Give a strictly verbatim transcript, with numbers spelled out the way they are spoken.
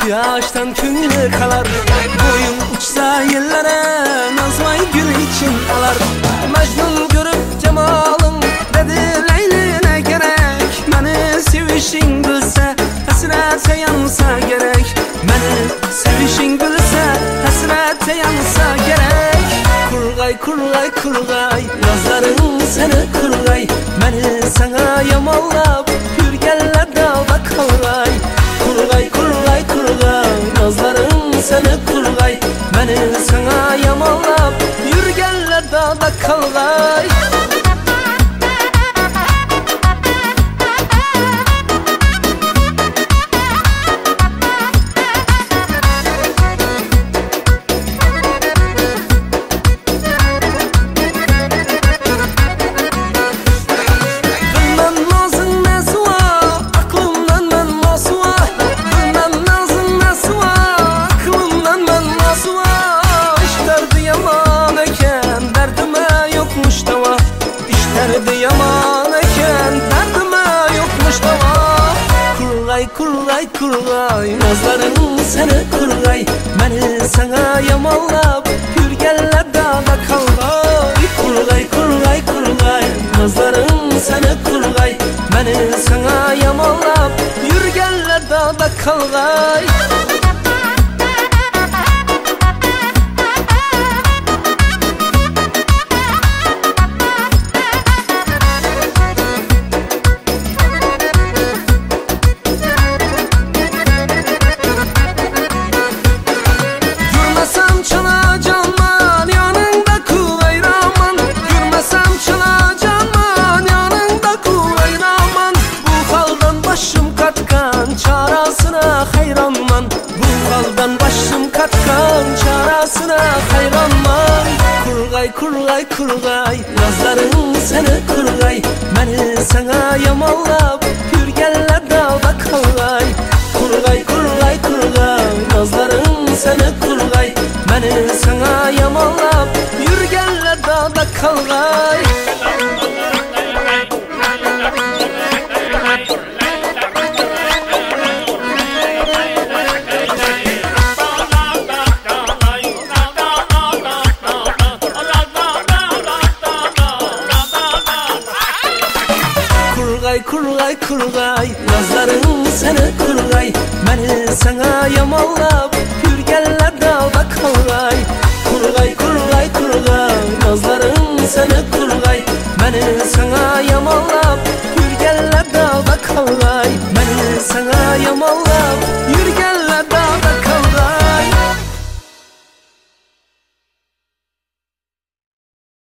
Yaştan köngülü kalar, boyun uçsa yerlere, nazmay gül için alar. Mecnun görüp cemalın, dedi Leyli'ne gerek. Beni sevişin bilse, hasrete yansa gerek. Beni sevişin bilse, hasrete yansa gerek. Kurgay kurgay kurgay, yazların seni kurgay. Beni sana yamallap, yürgenler dağda kalgay. Kurgay kurgay kurgay, nazların seni kurgay. Beni sana yamallap, yürgenler dağda kalgay. Yaman eken derdime yokmuş dava. Kurgay kurgay kurgay, nazların seni kurgay. Beni sana yamallap, yürgenler dağda kalgay. Kurgay kurgay kurgay, nazların seni kurgay. Beni sana yamallap, yürgenler dağda kalgay. Çarasına hayranman, bu haldan başım katkan. Çarasına hayranman. Kurgay kurgay kurgay, nazların seni kurgay. Beni sana yamallap, yürgenler dağda kalgay. Kurgay kurgay kurgay, nazların seni kurgay. Beni sana yamallap, yürgenler dağda kalgay. Kurgay kurgay kurgay, nazların seni kurgay. Beni sana yamallap, yürgenler dağda kalgay. Kurgay kurgay kurgay, nazların seni kurgay. Beni sana yamallap, yürgenler dağda kalgay. Beni sana yamallap,